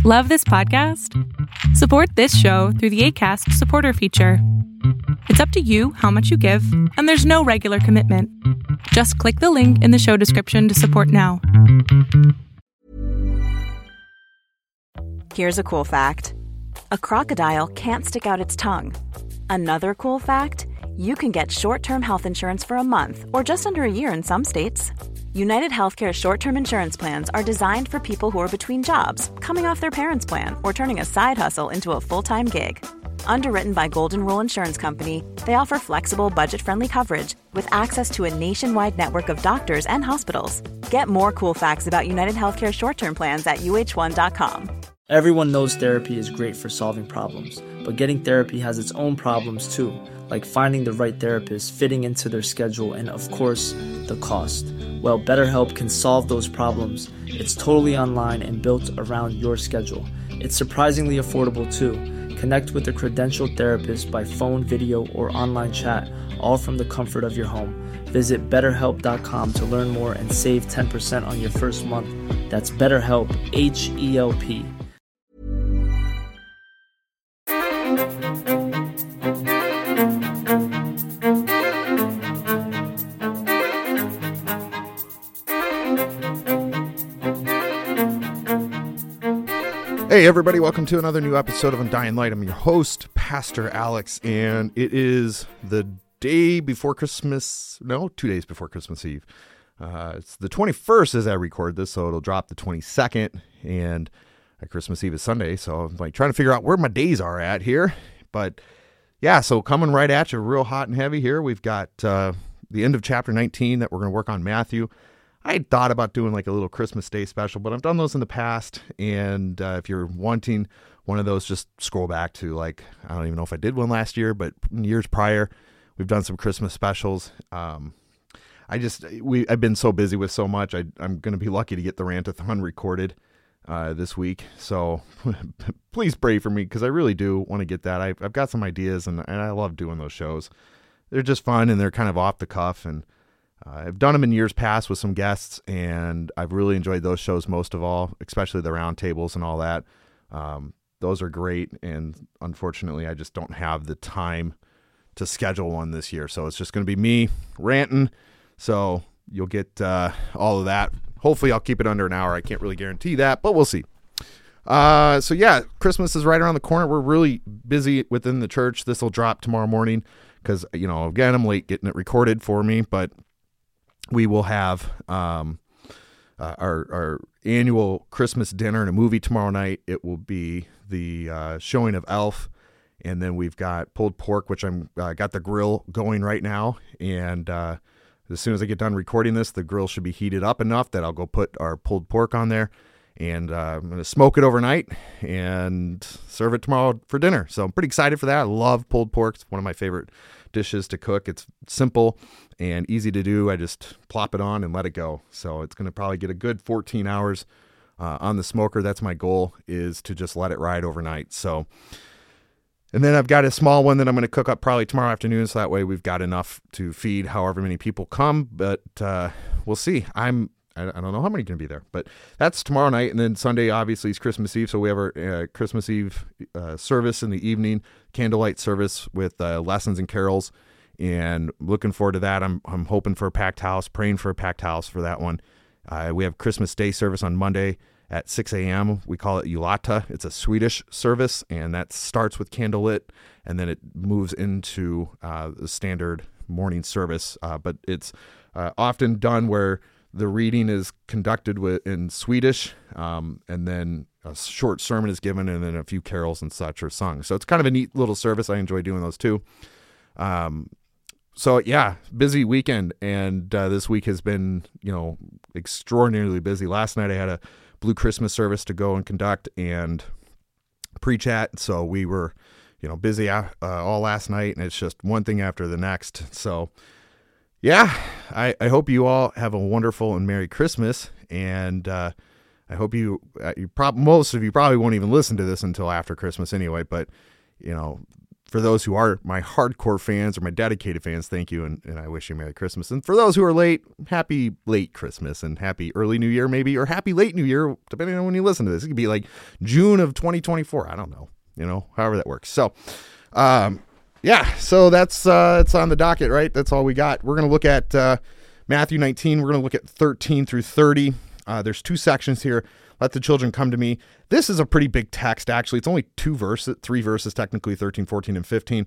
Love this podcast? Support this show through the Acast supporter feature. It's up to you how much you give, and there's no regular commitment. Just click the link in the show description to support now. Here's a cool fact. A crocodile can't stick out its tongue. Another cool fact, you can get short-term health insurance for a month or just under a year in some states. United Healthcare short-term insurance plans are designed for people who are between jobs, coming off their parents' plan, or turning a side hustle into a full-time gig. Underwritten by Golden Rule Insurance Company, they offer flexible, budget-friendly coverage with access to a nationwide network of doctors and hospitals. Get more cool facts about United Healthcare short-term plans at uh1.com. Everyone knows therapy is great for solving problems, but getting therapy has its own problems too, like finding the right therapist, fitting into their schedule, and of course, the cost. Well, BetterHelp can solve those problems. It's totally online and built around your schedule. It's surprisingly affordable too. Connect with a credentialed therapist by phone, video, or online chat, all from the comfort of your home. Visit BetterHelp.com to learn more and save 10% on your first month. That's BetterHelp, H-E-L-P. Hey everybody, welcome to another new episode of Undying Light. I'm your host, Pastor Alex, and it is the day before Christmas, 2 days before Christmas Eve. It's the 21st as I record this, so it'll drop the 22nd, and Christmas Eve is Sunday, so I'm like trying to figure out where my days are at here. But yeah, so coming right at you real hot and heavy here, we've got the end of chapter 19 that we're going to work on Matthew. I had thought about doing like a little Christmas Day special, but I've done those in the past. And if you're wanting one of those, just scroll back to I don't even know if I did one last year, but years prior, we've done some Christmas specials. I've been so busy with so much. I'm going to be lucky to get the Rant-a-thon recorded this week. So please pray for me because I really do want to get that. I've got some ideas and I love doing those shows. They're just fun and they're kind of off the cuff, and I've done them in years past with some guests, and I've really enjoyed those shows most of all, especially the roundtables and all that. Those are great, and unfortunately, I just don't have the time to schedule one this year. So it's just going to be me ranting. So you'll get all of that. Hopefully, I'll keep it under an hour. I can't really guarantee that, but we'll see. So yeah, Christmas is right around the corner. We're really busy within the church. This will drop tomorrow morning because, again, I'm late getting it recorded for me, but we will have our annual Christmas dinner and a movie tomorrow night. It will be the showing of Elf, and then we've got pulled pork, which I'm got the grill going right now. And as soon as I get done recording this, the grill should be heated up enough that I'll go put our pulled pork on there, and I'm going to smoke it overnight and serve it tomorrow for dinner. So I'm pretty excited for that. I love pulled pork. It's one of my favorite dishes to cook. It's simple and easy to do. I just plop it on and let it go. So it's going to probably get a good 14 hours on the smoker. That's my goal, is to just let it ride overnight. So, and then I've got a small one that I'm going to cook up probably tomorrow afternoon. So that way we've got enough to feed however many people come, but we'll see. I don't know how many are going to be there, but that's tomorrow night. And then Sunday, obviously, is Christmas Eve. So we have our Christmas Eve service in the evening, candlelight service with lessons and carols, and looking forward to that. I'm hoping for a packed house, praying for a packed house for that one. We have Christmas Day service on Monday at 6 a.m. We call it Julata. It's a Swedish service, and that starts with candlelit, and then it moves into the standard morning service. But it's often done where the reading is conducted in Swedish, and then a short sermon is given, and then a few carols and such are sung. So it's kind of a neat little service. I enjoy doing those too. So yeah, busy weekend, and this week has been, extraordinarily busy. Last night I had a Blue Christmas service to go and conduct and preach at, so we were, busy all last night, and it's just one thing after the next. So yeah, I hope you all have a wonderful and Merry Christmas, and I hope most of you probably won't even listen to this until after Christmas anyway, but, For those who are my hardcore fans or my dedicated fans, thank you, and I wish you Merry Christmas. And for those who are late, happy late Christmas and happy early New Year maybe, or happy late New Year, depending on when you listen to this. It could be like June of 2024. I don't know, however that works. So, so that's it's on the docket, right? That's all we got. We're going to look at Matthew 19. We're going to look at 13 through 30. There's 2 sections here. Let the children come to me. This is a pretty big text, actually. It's only 3 verses, technically, 13, 14, and 15.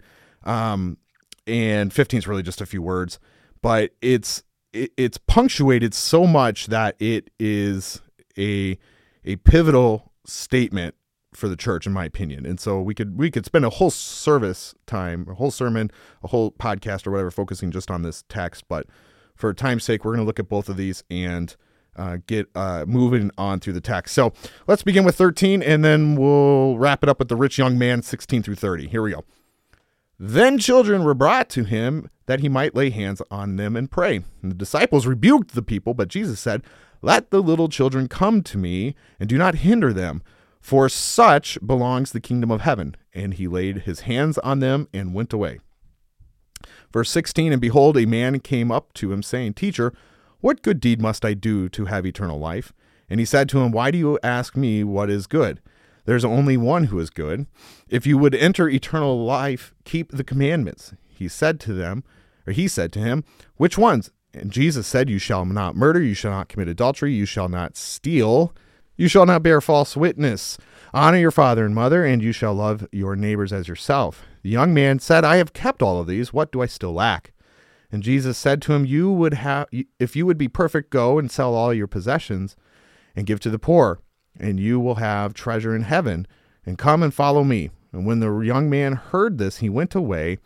And 15 is really just a few words. But it's punctuated so much that it is a pivotal statement for the church, in my opinion. And so we could spend a whole service time, a whole sermon, a whole podcast or whatever, focusing just on this text. But for time's sake, we're going to look at both of these and get moving on through the text. So let's begin with 13, and then we'll wrap it up with the rich young man, 16 through 30. Here we go. Then children were brought to him that he might lay hands on them and pray. And the disciples rebuked the people, but Jesus said, "Let the little children come to me, and do not hinder them, for such belongs the kingdom of heaven." And he laid his hands on them and went away. Verse 16, and behold, a man came up to him, saying, "Teacher, what good deed must I do to have eternal life?" And he said to him, "Why do you ask me what is good? There's only one who is good. If you would enter eternal life, keep the commandments." He said to him, "Which ones?" And Jesus said, "You shall not murder, you shall not commit adultery, you shall not steal, you shall not bear false witness, honor your father and mother, and you shall love your neighbors as yourself." The young man said, "I have kept all of these. What do I still lack?" And Jesus said to him, "If you would be perfect, go and sell all your possessions and give to the poor, and you will have treasure in heaven, and come and follow me." And when the young man heard this, he went away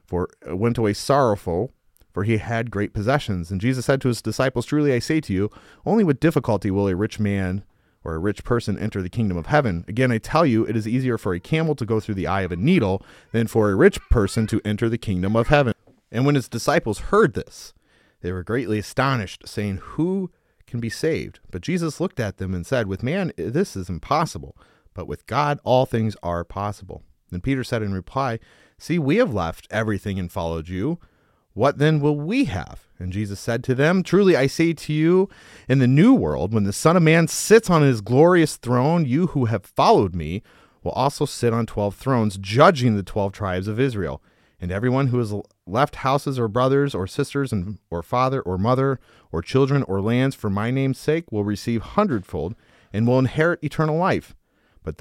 sorrowful, for he had great possessions. And Jesus said to his disciples, "Truly I say to you, only with difficulty will a rich man or a rich person enter the kingdom of heaven. Again, I tell you, it is easier for a camel to go through the eye of a needle than for a rich person to enter the kingdom of heaven." And when his disciples heard this, they were greatly astonished, saying, "Who can be saved?" But Jesus looked at them and said, "With man this is impossible, but with God all things are possible." Then Peter said in reply, "See, we have left everything and followed you. What then will we have?" And Jesus said to them, "Truly I say to you, in the new world, when the Son of Man sits on his glorious throne, you who have followed me will also sit on 12 thrones, judging the 12 tribes of Israel. And everyone who has left houses or brothers or sisters or father or mother or children or lands for my name's sake will receive 100-fold and will inherit eternal life. But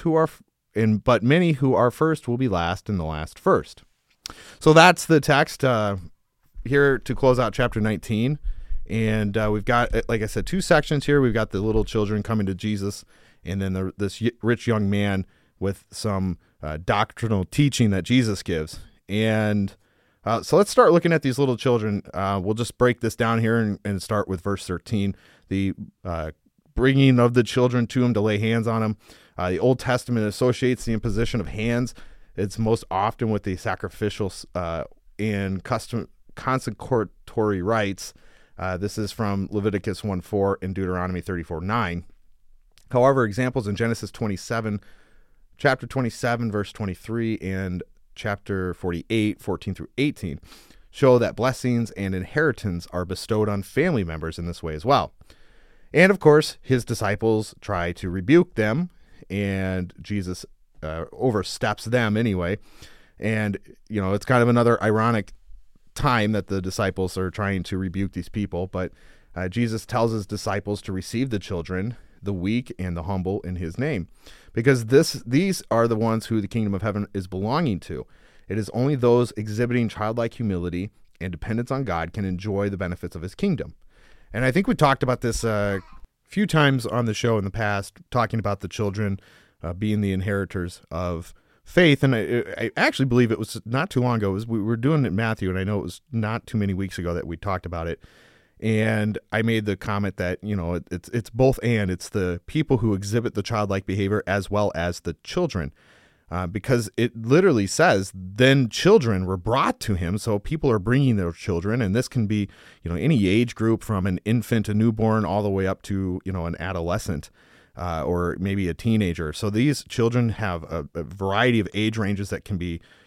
many who are first will be last, and the last first." So that's the text here to close out chapter 19. And we've got, like I said, 2 sections here. We've got the little children coming to Jesus, and then this rich young man with some doctrinal teaching that Jesus gives. And so let's start looking at these little children. We'll just break this down here and start with verse 13, the bringing of the children to him to lay hands on him. The Old Testament associates the imposition of hands. It's most often with the sacrificial and consecratory rites. This is from Leviticus 1:4 and Deuteronomy 34:9. However, examples in Genesis 27, chapter 27, verse 23, and chapter 48, 14 through 18, show that blessings and inheritance are bestowed on family members in this way as well. And of course, his disciples try to rebuke them, and Jesus oversteps them anyway. And, it's kind of another ironic time that the disciples are trying to rebuke these people. But Jesus tells his disciples to receive the children, the weak and the humble, in his name, because these are the ones who the kingdom of heaven is belonging to. It is only those exhibiting childlike humility and dependence on God can enjoy the benefits of his kingdom. And I think we talked about this a few times on the show in the past, talking about the children being the inheritors of faith. And I actually believe it was not too long ago. We were doing it in Matthew, and I know it was not too many weeks ago that we talked about it. And I made the comment that, it's both and. It's the people who exhibit the childlike behavior as well as the children. Because it literally says, then children were brought to him. So people are bringing their children, and this can be, any age group from an infant, a newborn, all the way up to, an adolescent, or maybe a teenager. So these children have a variety of age ranges that can be,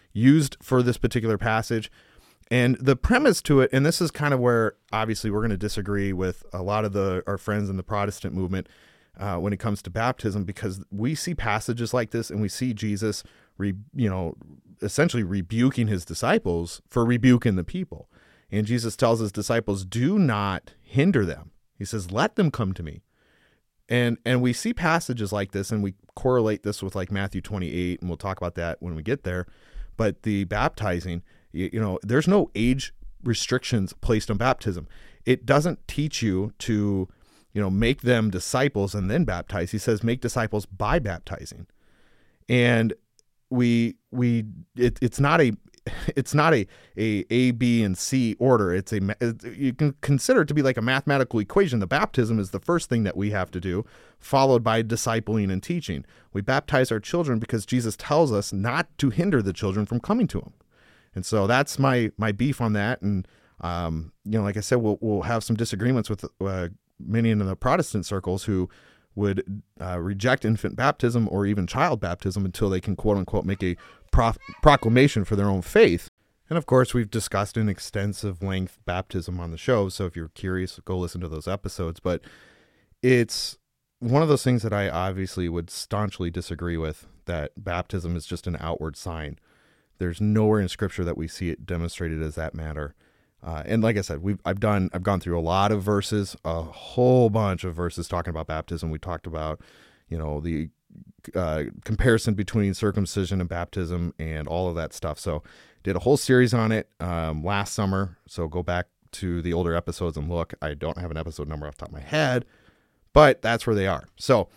used for this particular passage. And the premise to it, and this is kind of where obviously we're going to disagree with a lot of our friends in the Protestant movement when it comes to baptism, because we see passages like this and we see Jesus, essentially rebuking his disciples for rebuking the people. And Jesus tells his disciples, do not hinder them. He says, let them come to me. And we see passages like this, and we correlate this with like Matthew 28, and we'll talk about that when we get there. But the baptizing, there's no age restrictions placed on baptism. It doesn't teach you to, make them disciples and then baptize. He says, make disciples by baptizing. And it's not a A, B, and C order. You can consider it to be like a mathematical equation. The baptism is the first thing that we have to do, followed by discipling and teaching. We baptize our children because Jesus tells us not to hinder the children from coming to him. And so that's my beef on that. And, like I said, we'll have some disagreements with many in the Protestant circles who would reject infant baptism or even child baptism until they can, quote unquote, make a proclamation for their own faith. And of course, we've discussed in extensive length baptism on the show. So if you're curious, go listen to those episodes. But it's one of those things that I obviously would staunchly disagree with, that baptism is just an outward sign. There's nowhere in Scripture that we see it demonstrated as that matter. And like I said, I've gone through a lot of verses, a whole bunch of verses talking about baptism. We talked about, the comparison between circumcision and baptism and all of that stuff. So did a whole series on it last summer. So go back to the older episodes and look. I don't have an episode number off the top of my head, but that's where they are. So,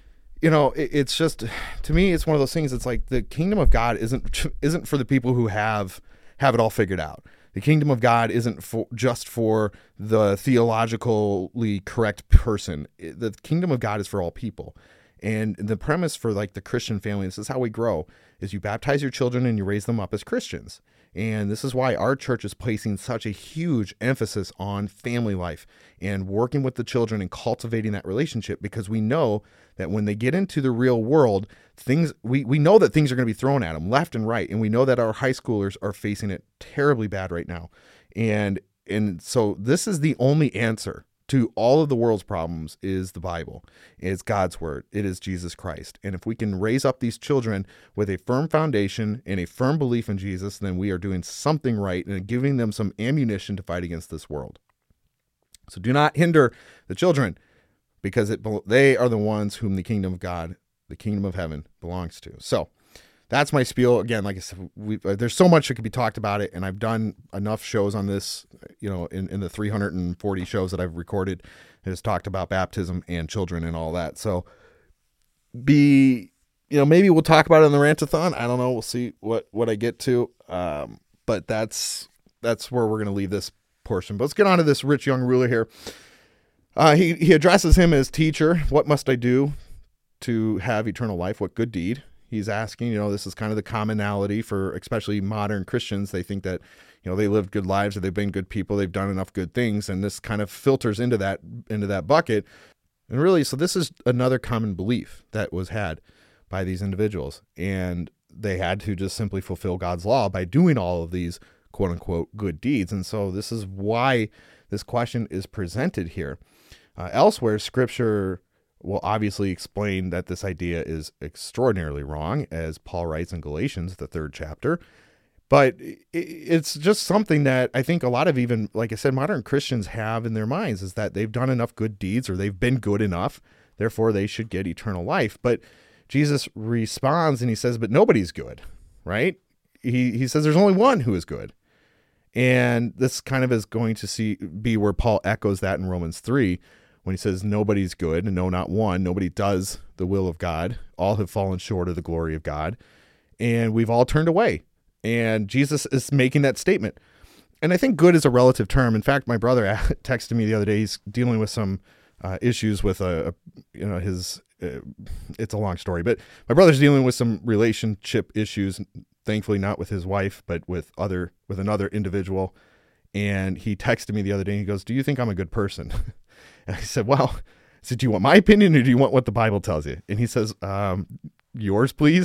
it's just, to me, it's one of those things. It's like the kingdom of God isn't for the people who have it all figured out. The kingdom of God isn't just for the theologically correct person. The kingdom of God is for all people. And the premise for like the Christian family, this is how we grow, is you baptize your children and you raise them up as Christians. And this is why our church is placing such a huge emphasis on family life and working with the children and cultivating that relationship, because we know that when they get into the real world, we know that things are going to be thrown at them left and right. And we know that our high schoolers are facing it terribly bad right now. And so this is the only answer to all of the world's problems is the Bible. It's God's word. It is Jesus Christ. And if we can raise up these children with a firm foundation and a firm belief in Jesus, then we are doing something right and giving them some ammunition to fight against this world. So do not hinder the children, because they are the ones whom the kingdom of God, the kingdom of heaven, belongs to. So that's my spiel. Again, like I said, there's so much that could be talked about it, and I've done enough shows on this, in the 340 shows that I've recorded, that has talked about baptism and children and all that. So maybe we'll talk about it in the Rantathon. I don't know. We'll see what I get to. But that's where we're going to leave this portion. But let's get on to this rich young ruler here. He addresses him as teacher. What must I do to have eternal life? What good deed? He's asking, this is kind of the commonality for especially modern Christians. They think that, they lived good lives, or they've been good people, they've done enough good things. And this kind of filters into that bucket. And really, so this is another common belief that was had by these individuals. And they had to just simply fulfill God's law by doing all of these quote unquote good deeds. And so this is why this question is presented here. Elsewhere, Scripture will obviously explain that this idea is extraordinarily wrong, as Paul writes in Galatians, the 3rd chapter. But it's just something that I think a lot of, even, like I said, modern Christians have in their minds, is that they've done enough good deeds, or they've been good enough, therefore they should get eternal life. But Jesus responds and he says, but nobody's good, right? He says there's only one who is good. And this kind of is going to be where Paul echoes that in Romans 3, when he says nobody's good, and no, not one. Nobody does the will of God. All have fallen short of the glory of God, and we've all turned away. And Jesus is making that statement. And I think good is a relative term. In fact, my brother texted me the other day. He's dealing with some issues with it's a long story, but my brother's dealing with some relationship issues. Thankfully, not with his wife, but with another individual. And he texted me the other day, and he goes, "Do you think I'm a good person?" And I said, "Do you want my opinion, or do you want what the Bible tells you?" And he says, "Yours, please."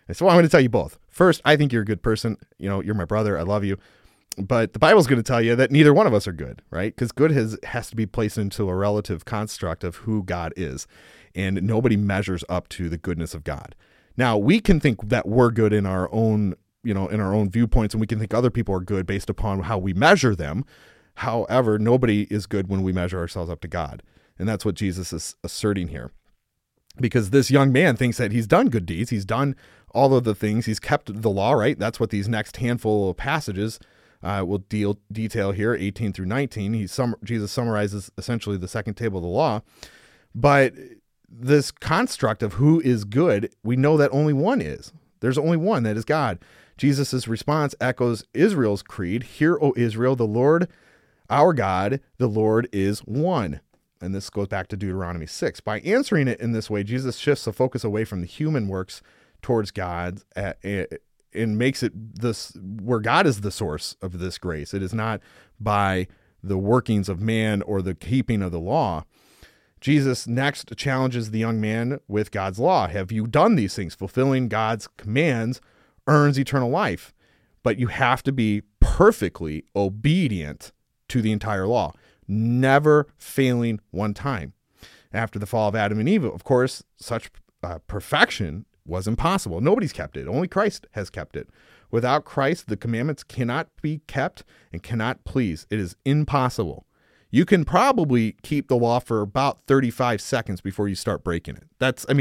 And so I'm going to tell you both. First, I think you're a good person. You're my brother. I love you. But the Bible's going to tell you that neither one of us are good, right? Because good has to be placed into a relative construct of who God is. And nobody measures up to the goodness of God. Now, we can think that we're good in our own, in our own viewpoints, and we can think other people are good based upon how we measure them. However, nobody is good when we measure ourselves up to God. And that's what Jesus is asserting here. Because this young man thinks that he's done good deeds. He's done all of the things. He's kept the law, right? That's what these next handful of passages will detail here, 18 through 19. Jesus summarizes essentially the second table of the law. But this construct of who is good, we know that only one is. There's only one, that is God. Jesus' response echoes Israel's creed. Hear, O Israel, the Lord our God, the Lord is one. And this goes back to Deuteronomy 6. By answering it in this way, Jesus shifts the focus away from the human works towards God and makes it this where God is the source of this grace. It is not by the workings of man or the keeping of the law. Jesus next challenges the young man with God's law. Have you done these things? Fulfilling God's commands earns eternal life, but you have to be perfectly obedient to the entire law, never failing one time. After the fall of Adam and Eve, of course, such perfection was impossible. Nobody's kept it. Only Christ has kept it. Without Christ, the commandments cannot be kept and cannot please. It is impossible. You can probably keep the law for about 35 seconds before you start breaking it.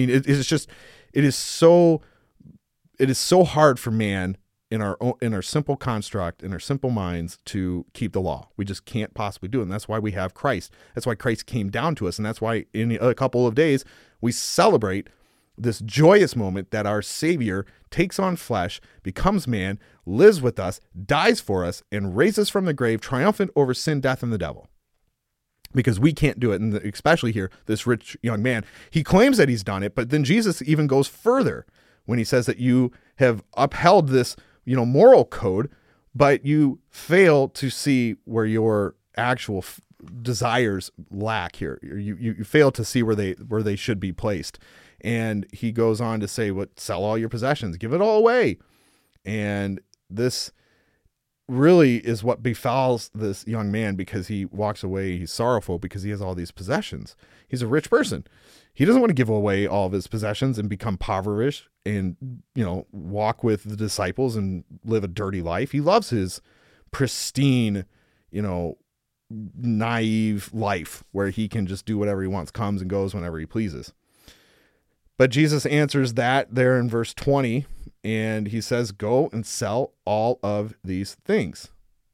It is so hard for man in our simple construct, in our simple minds, to keep the law. We just can't possibly do it. And that's why we have Christ. That's why Christ came down to us. And that's why in a couple of days, we celebrate this joyous moment that our Savior takes on flesh, becomes man, lives with us, dies for us, and raises from the grave, triumphant over sin, death, and the devil. Because we can't do it. And especially here, this rich young man, he claims that he's done it, but then Jesus even goes further when he says that you have upheld this moral code, but you fail to see where your actual desires lack here. You fail to see where they should be placed. And he goes on to say, sell all your possessions, give it all away. And this really is what befalls this young man, because he walks away, he's sorrowful because he has all these possessions. He's a rich person. He doesn't want to give away all of his possessions and become impoverished and, walk with the disciples and live a dirty life. He loves his pristine, naive life where he can just do whatever he wants, comes and goes whenever he pleases. But Jesus answers that there in verse 20, and he says, go and sell all of these things.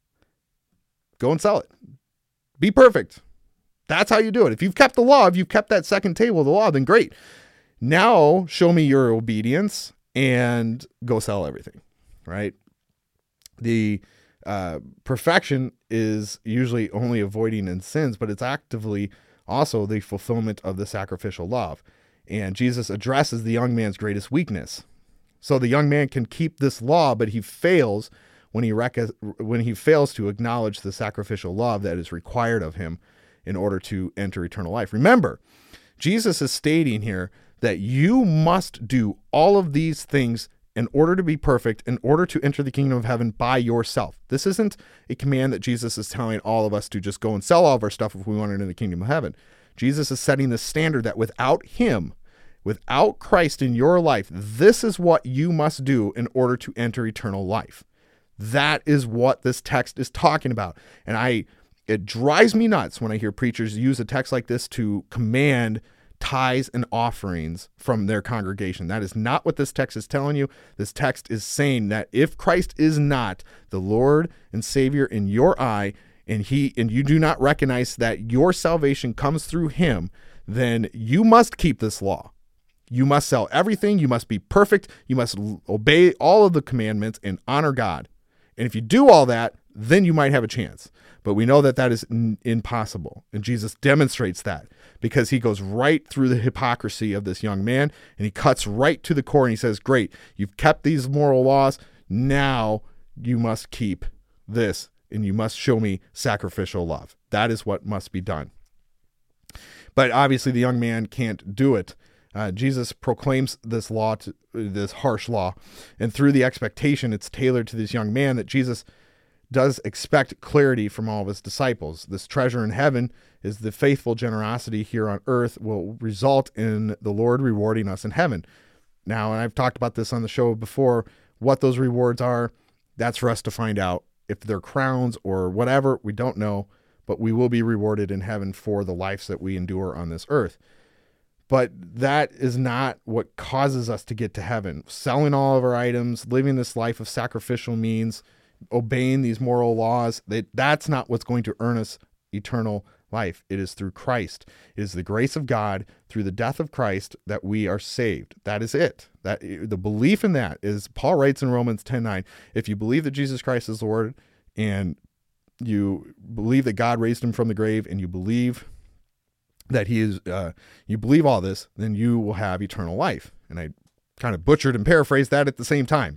Go and sell it. Be perfect. That's how you do it. If you've kept the law, if you've kept that second table of the law, then great. Now show me your obedience and go sell everything, right? The perfection is usually only avoiding in sins, but it's actively also the fulfillment of the sacrificial love. And Jesus addresses the young man's greatest weakness. So the young man can keep this law, but he fails when he fails to acknowledge the sacrificial love that is required of him in order to enter eternal life. Remember, Jesus is stating here that you must do all of these things in order to be perfect, in order to enter the kingdom of heaven by yourself. This isn't a command that Jesus is telling all of us to just go and sell all of our stuff if we want to enter the kingdom of heaven. Jesus is setting the standard that without him, without Christ in your life, this is what you must do in order to enter eternal life. That is what this text is talking about. And it drives me nuts when I hear preachers use a text like this to command tithes and offerings from their congregation. That is not what this text is telling you. This text is saying that if Christ is not the Lord and Savior in your eye, and you do not recognize that your salvation comes through him, then you must keep this law. You must sell everything. You must be perfect. You must obey all of the commandments and honor God. And if you do all that, then you might have a chance. But we know that that is impossible. And Jesus demonstrates that because he goes right through the hypocrisy of this young man, and he cuts right to the core, and he says, great, you've kept these moral laws. Now you must keep this, and you must show me sacrificial love. That is what must be done. But obviously the young man can't do it. Jesus proclaims this law, this harsh law, and through the expectation, it's tailored to this young man that Jesus does expect clarity from all of his disciples. This treasure in heaven is the faithful generosity here on earth will result in the Lord rewarding us in heaven. Now, and I've talked about this on the show before, what those rewards are, that's for us to find out. If they're crowns or whatever, we don't know, but we will be rewarded in heaven for the lives that we endure on this earth. But that is not what causes us to get to heaven. Selling all of our items, living this life of sacrificial means, obeying these moral laws, that's not what's going to earn us eternal life. It is through Christ. It is the grace of God through the death of Christ that we are saved. That is it. That the belief in that is, Paul writes in Romans 10:9, if you believe that Jesus Christ is Lord and you believe that God raised him from the grave and you believe that he is, you believe all this, then you will have eternal life. And I kind of butchered and paraphrased that at the same time.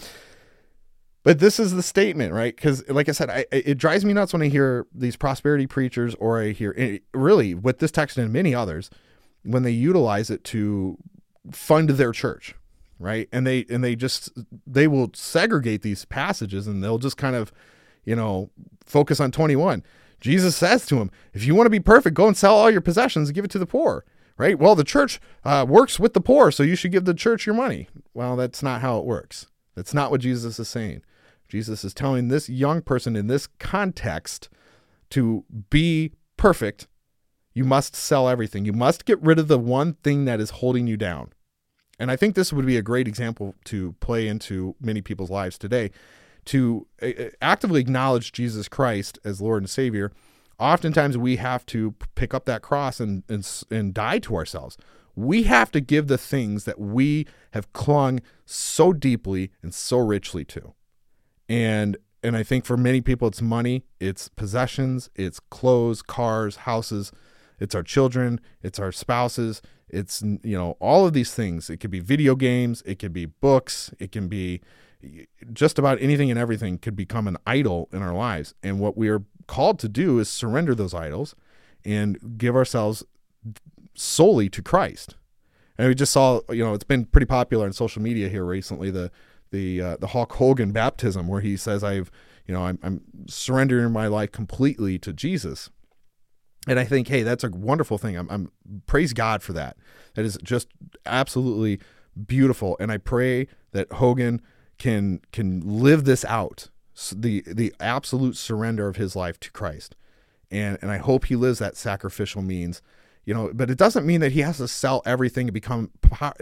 But this is the statement, right? Because like I said, it drives me nuts when I hear these prosperity preachers, or I hear, really with this text and many others, when they utilize it to fund their church, right? And they will segregate these passages and they'll just kind of, focus on 21. Jesus says to him, if you want to be perfect, go and sell all your possessions and give it to the poor, right? Well, the church works with the poor, so you should give the church your money. Well, that's not how it works. That's not what Jesus is saying. Jesus is telling this young person in this context to be perfect, you must sell everything. You must get rid of the one thing that is holding you down. And I think this would be a great example to play into many people's lives today. To actively acknowledge Jesus Christ as Lord and Savior, oftentimes we have to pick up that cross and die to ourselves. We have to give the things that we have clung so deeply and so richly to. And I think for many people, it's money, it's possessions, it's clothes, cars, houses, it's our children, it's our spouses, it's, all of these things. It could be video games, it could be books, it can be just about anything and everything could become an idol in our lives. And what we are called to do is surrender those idols and give ourselves solely to Christ. And we just saw, it's been pretty popular on social media here recently, the Hulk Hogan baptism, where he says, I'm surrendering my life completely to Jesus. And I think, hey, that's a wonderful thing. I'm praise God for that. That is just absolutely beautiful. And I pray that Hogan can live this out, the absolute surrender of his life to Christ. And I hope he lives that sacrificial means, but it doesn't mean that he has to sell everything and become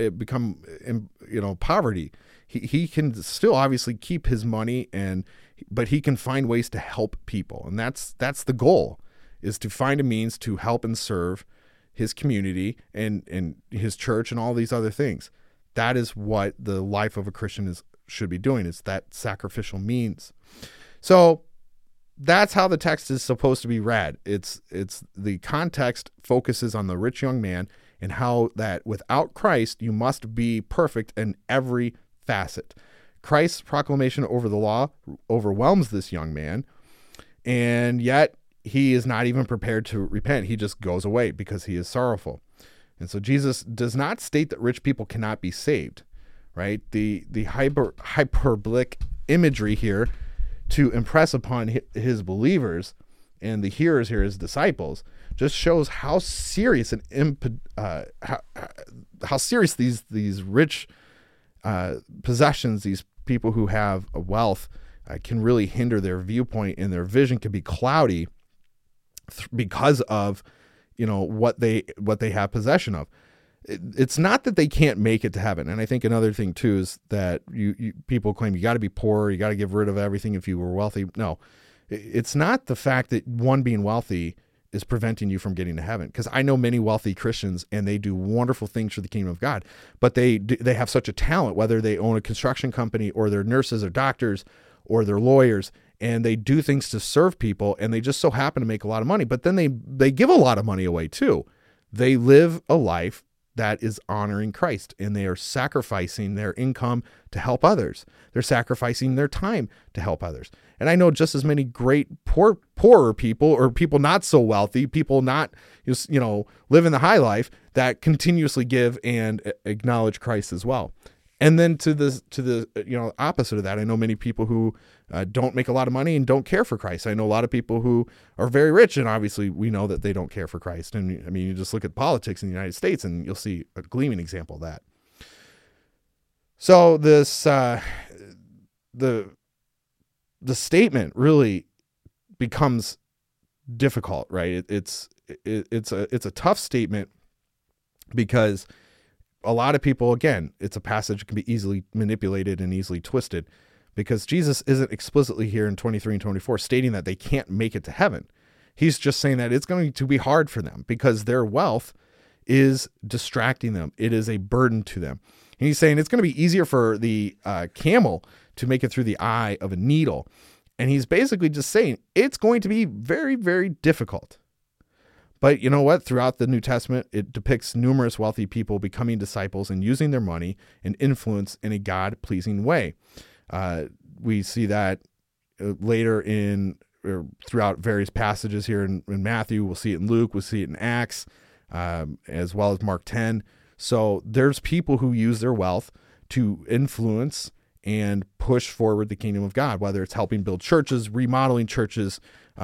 poverty. He can still obviously keep his money but he can find ways to help people. And that's the goal, is to find a means to help and serve his community and his church and all these other things. That is what the life of a Christian should be doing. It's that sacrificial means. So that's how the text is supposed to be read. It's the context focuses on the rich young man and how that without Christ, you must be perfect in every facet. Christ's proclamation over the law overwhelms this young man, and yet he is not even prepared to repent. He just goes away because he is sorrowful. And so Jesus does not state that rich people cannot be saved, right? The hyperbolic imagery here to impress upon his believers and the hearers here, his disciples, just shows how serious how serious these rich possessions, these people who have a wealth, can really hinder their viewpoint, and their vision can be cloudy because of what they have possession of. It's not that they can't make it to heaven. And I think another thing too is that you people claim you got to be poor, you got to get rid of everything if you were wealthy. No, it's not the fact that one being wealthy is preventing you from getting to heaven. Because I know many wealthy Christians and they do wonderful things for the kingdom of God, but they have such a talent, whether they own a construction company or they're nurses or doctors or they're lawyers, and they do things to serve people, and they just so happen to make a lot of money. But then they give a lot of money away too. They live a life that is honoring Christ, and they are sacrificing their income to help others. They're sacrificing their time to help others. And I know just as many great poorer people, or people not so wealthy, people not, living the high life, that continuously give and acknowledge Christ as well. And then to the opposite of that, I know many people who don't make a lot of money and don't care for Christ. I know a lot of people who are very rich, and obviously we know that they don't care for Christ. And I mean, you just look at politics in the United States and you'll see a gleaming example of that. So this, the statement really becomes difficult, right? It's a tough statement, because a lot of people, again, it's a passage that can be easily manipulated and easily twisted, because Jesus isn't explicitly here in 23 and 24 stating that they can't make it to heaven. He's just saying that it's going to be hard for them because their wealth is distracting them. It is a burden to them. And he's saying it's going to be easier for the camel to make it through the eye of a needle. And he's basically just saying it's going to be very, very difficult. But you know what? Throughout the New Testament, it depicts numerous wealthy people becoming disciples and using their money and influence in a God-pleasing way. We see that later throughout various passages here in Matthew. We'll see it in Luke. We'll see it in Acts, as well as Mark 10. So there's people who use their wealth to influence and push forward the kingdom of God, whether it's helping build churches, remodeling churches,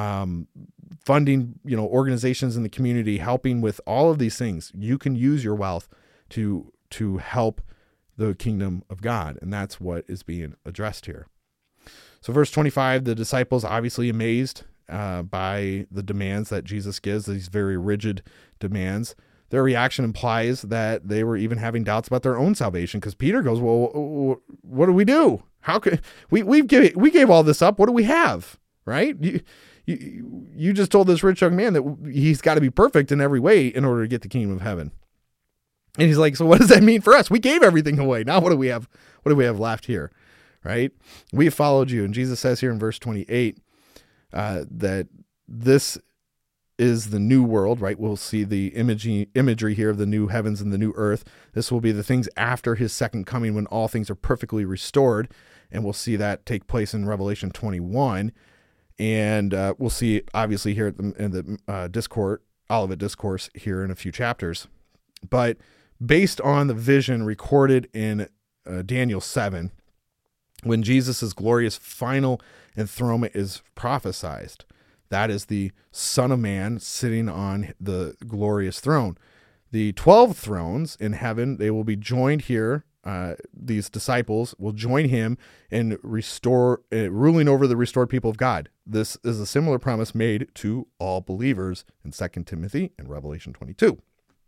funding, organizations in the community, helping with all of these things. You can use your wealth to help the kingdom of God. And that's what is being addressed here. So verse 25, the disciples obviously amazed by the demands that Jesus gives, these very rigid demands. Their reaction implies that they were even having doubts about their own salvation, because Peter goes, well, what do we do? How could we gave all this up? What do we have? Right? You just told this rich young man that he's got to be perfect in every way in order to get the kingdom of heaven. And he's like, so what does that mean for us? We gave everything away. Now what do we have? What do we have left here? Right? We have followed you. And Jesus says here in verse 28 that this is the new world, right? We'll see the imagery here of the new heavens and the new earth. This will be the things after his second coming, when all things are perfectly restored. And we'll see that take place in Revelation 21. And we'll see it obviously here in the Olivet Discourse here in a few chapters. But based on the vision recorded in Daniel 7, when Jesus' glorious final enthronement is prophesied, that is the Son of Man sitting on the glorious throne. The 12 thrones in heaven, they will be joined here. These disciples will join him in ruling over the restored people of God. This is a similar promise made to all believers in 2 Timothy and Revelation 22.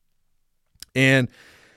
And,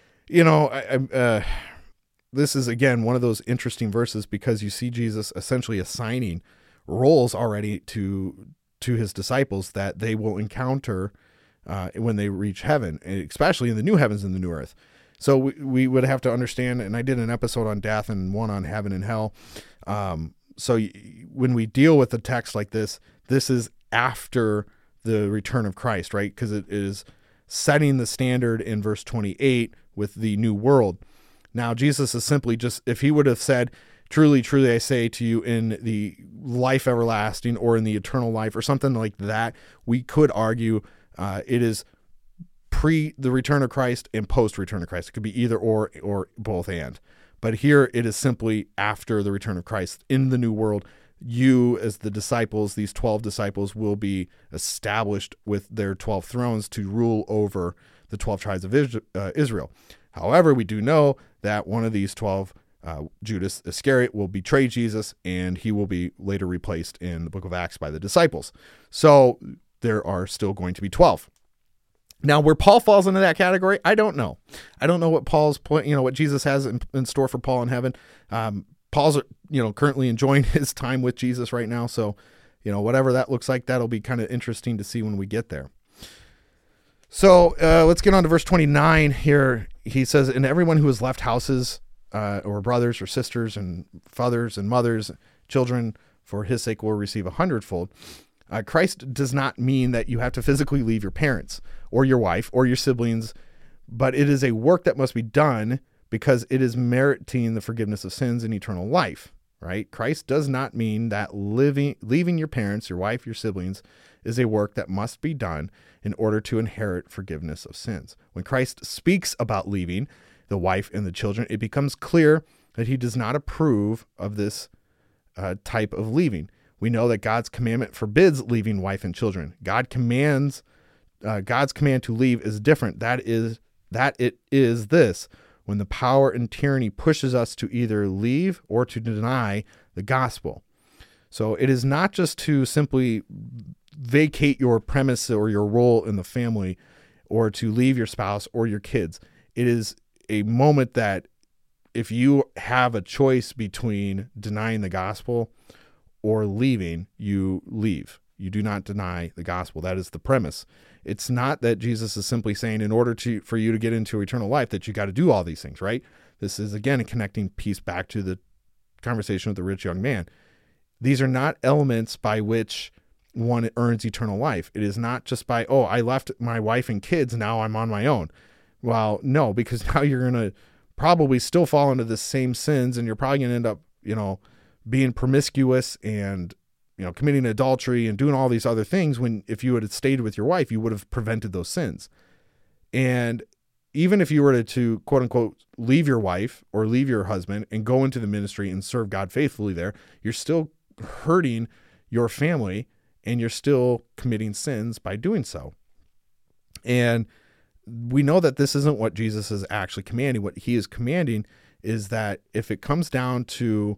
this is, again, one of those interesting verses, because you see Jesus essentially assigning roles already to his disciples that they will encounter when they reach heaven, especially in the new heavens and the new earth. So we would have to understand, and I did an episode on death and one on heaven and hell. So when we deal with a text like this is after the return of Christ, right? Because it is setting the standard in verse 28 with the new world. Now, Jesus is simply just, if he would have said, truly, truly, I say to you, in the life everlasting or in the eternal life or something like that, we could argue it is pre the return of Christ and post return of Christ. It could be either or both and. But here it is simply after the return of Christ in the new world. You, as the disciples, these 12 disciples, will be established with their 12 thrones to rule over the 12 tribes of Israel. However, we do know that one of these 12, Judas Iscariot, will betray Jesus, and he will be later replaced in the book of Acts by the disciples. So there are still going to be 12. Now, where Paul falls into that category, I don't know. I don't know what what Jesus has in store for Paul in heaven. Paul's, currently enjoying his time with Jesus right now. So, whatever that looks like, that'll be kind of interesting to see when we get there. So let's get on to verse 29 here. He says, and everyone who has left houses or brothers or sisters and fathers and mothers, children, for his sake will receive 100-fold. Christ does not mean that you have to physically leave your parents or your wife or your siblings, but it is a work that must be done because it is meriting the forgiveness of sins and eternal life, right? Christ does not mean that leaving your parents, your wife, your siblings is a work that must be done in order to inherit forgiveness of sins. When Christ speaks about leaving the wife and the children, it becomes clear that he does not approve of this type of leaving. We know that God's commandment forbids leaving wife and children. God's command to leave is different. That it is this: when the power and tyranny pushes us to either leave or to deny the gospel. So it is not just to simply vacate your premise or your role in the family, or to leave your spouse or your kids. It is a moment that if you have a choice between denying the gospel or leaving, you leave. You do not deny the gospel. That is the premise. It's not that Jesus is simply saying in order for you to get into eternal life that you got to do all these things, right? This is, again, a connecting piece back to the conversation with the rich young man. These are not elements by which one earns eternal life. It is not just by, oh, I left my wife and kids, now I'm on my own. Well, no, because now you're going to probably still fall into the same sins, and you're probably going to end up, being promiscuous and, committing adultery and doing all these other things, when if you had stayed with your wife, you would have prevented those sins. And even if you were to quote unquote leave your wife or leave your husband and go into the ministry and serve God faithfully there, you're still hurting your family and you're still committing sins by doing so. And we know that this isn't what Jesus is actually commanding. What he is commanding is that if it comes down to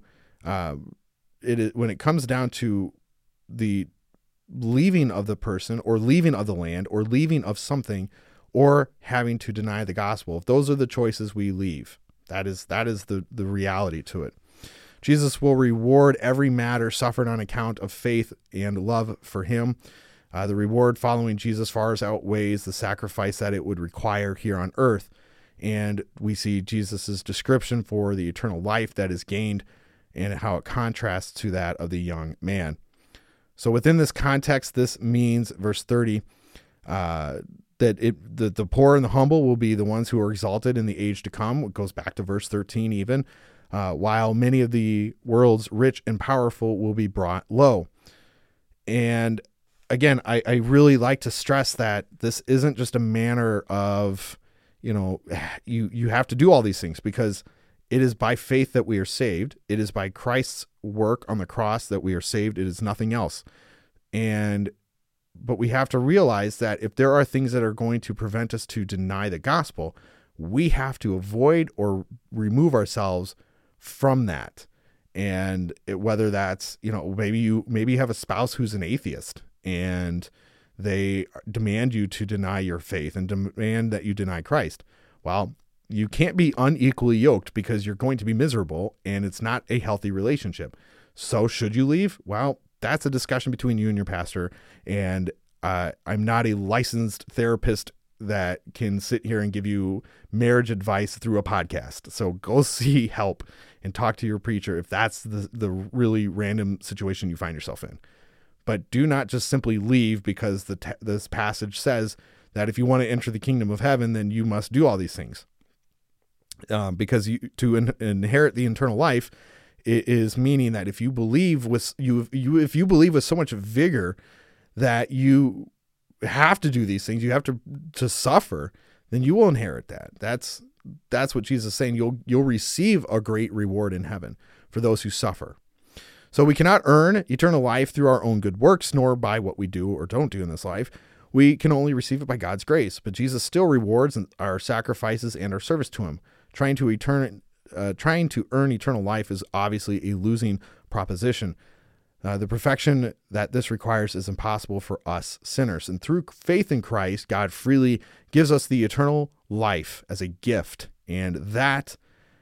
when it comes down to the leaving of the person or leaving of the land or leaving of something or having to deny the gospel, if those are the choices, we leave. That is the reality to it. Jesus will reward every matter suffered on account of faith and love for him. The reward following Jesus far outweighs the sacrifice that it would require here on earth. And we see Jesus's description for the eternal life that is gained and how it contrasts to that of the young man. So within this context, this means, verse 30, that the poor and the humble will be the ones who are exalted in the age to come. It goes back to verse 13 even, while many of the world's rich and powerful will be brought low. And again, I really like to stress that this isn't just a manner of, you have to do all these things, because it is by faith that we are saved. It is by Christ's work on the cross that we are saved. It is nothing else. But we have to realize that if there are things that are going to prevent us to deny the gospel, we have to avoid or remove ourselves from that. And whether that's, maybe you have a spouse who's an atheist and they demand you to deny your faith and demand that you deny Christ. Well, you can't be unequally yoked, because you're going to be miserable and it's not a healthy relationship. So should you leave? Well, that's a discussion between you and your pastor. And I'm not a licensed therapist that can sit here and give you marriage advice through a podcast. So go see help and talk to your preacher if that's the really random situation you find yourself in. But do not just simply leave because this passage says that if you want to enter the kingdom of heaven, then you must do all these things. Because to inherit the eternal life, it is meaning that if you believe with so much vigor that you have to do these things, you have to suffer, then you will inherit that. That's what Jesus is saying. You'll receive a great reward in heaven for those who suffer. So we cannot earn eternal life through our own good works, nor by what we do or don't do in this life. We can only receive it by God's grace, but Jesus still rewards our sacrifices and our service to him. Trying to earn eternal life is obviously a losing proposition. The perfection that this requires is impossible for us sinners. And through faith in Christ, God freely gives us the eternal life as a gift. And that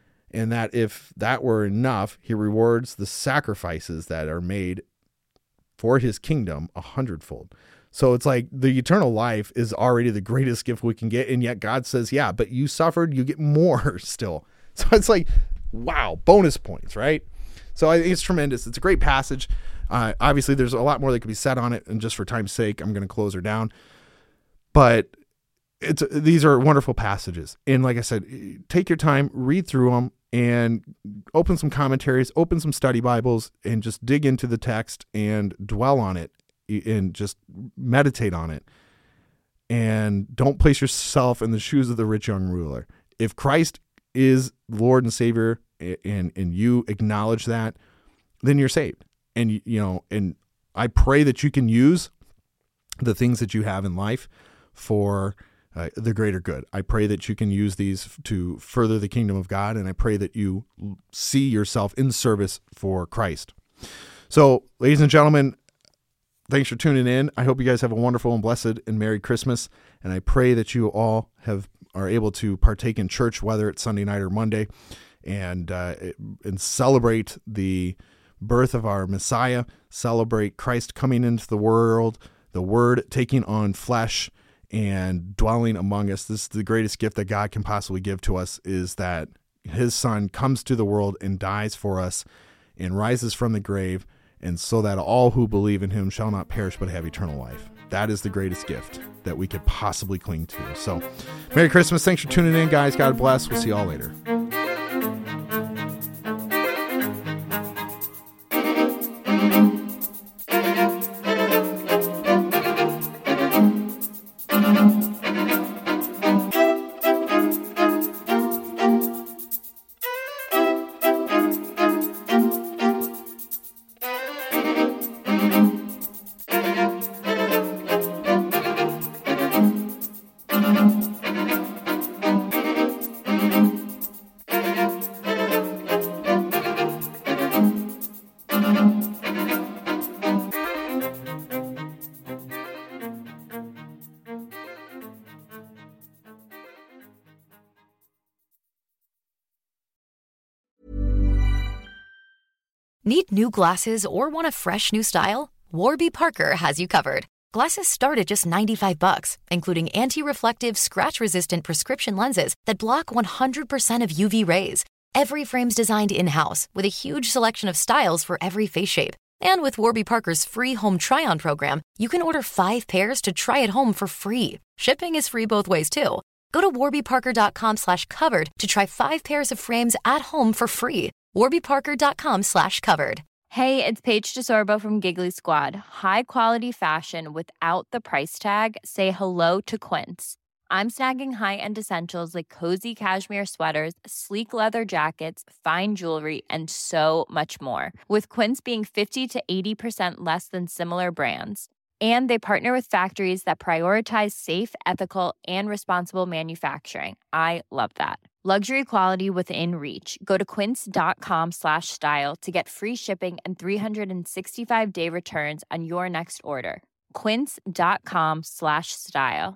if that were enough, he rewards the sacrifices that are made for his kingdom 100-fold. So it's like the eternal life is already the greatest gift we can get. And yet God says, yeah, but you suffered, you get more still. So it's like, wow, bonus points, right? So I think it's tremendous. It's a great passage. Obviously, there's a lot more that could be said on it. And just for time's sake, I'm going to close her down. But these are wonderful passages. And like I said, take your time, read through them, and open some commentaries, open some study Bibles, and just dig into the text and dwell on it and just meditate on it. And don't place yourself in the shoes of the rich young ruler. If Christ is Lord and Savior, and you acknowledge that, then you're saved. And and I pray that you can use the things that you have in life for the greater good. I pray that you can use these to further the kingdom of God, and I pray that you see yourself in service for Christ. So, ladies and gentlemen, thanks for tuning in. I hope you guys have a wonderful and blessed and Merry Christmas, and I pray that you all are able to partake in church, whether it's Sunday night or Monday, and celebrate the birth of our Messiah, celebrate Christ coming into the world, the Word taking on flesh and dwelling among us. This is the greatest gift that God can possibly give to us, is that his Son comes to the world and dies for us and rises from the grave, and so that all who believe in him shall not perish but have eternal life. That is the greatest gift that we could possibly cling to. So, Merry Christmas. Thanks for tuning in, guys. God bless. We'll see you all later. Need new glasses or want a fresh new style? Warby Parker has you covered. Glasses start at just $95, including anti-reflective, scratch-resistant prescription lenses that block 100% of UV rays. Every frame's designed in-house with a huge selection of styles for every face shape. And with Warby Parker's free home try-on program, you can order 5 pairs to try at home for free. Shipping is free both ways, too. Go to warbyparker.com/covered to try 5 pairs of frames at home for free. warbyparker.com/covered. Hey, it's Paige DeSorbo from Giggly Squad. High quality fashion without the price tag. Say hello to Quince. I'm snagging high-end essentials like cozy cashmere sweaters, sleek leather jackets, fine jewelry, and so much more. With Quince being 50 to 80% less than similar brands. And they partner with factories that prioritize safe, ethical, and responsible manufacturing. I love that. Luxury quality within reach. Go to quince.com/style to get free shipping and 365-day returns on your next order. Quince.com/style.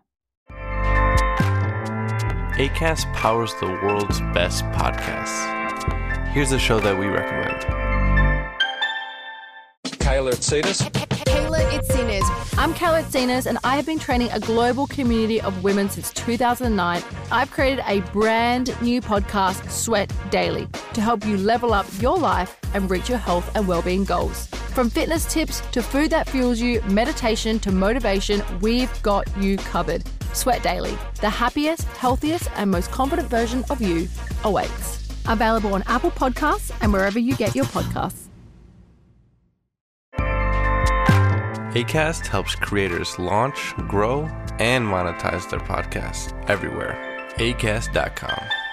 Acast powers the world's best podcasts. Here's a show that we recommend. Kayla Itsinas. Kayla Itsinas. I'm Kayla Itsinas, and I have been training a global community of women since 2009. I've created a brand new podcast, Sweat Daily, to help you level up your life and reach your health and well-being goals. From fitness tips to food that fuels you, meditation to motivation, we've got you covered. Sweat Daily, the happiest, healthiest, and most confident version of you awaits. Available on Apple Podcasts and wherever you get your podcasts. Acast helps creators launch, grow, and monetize their podcasts everywhere. Acast.com.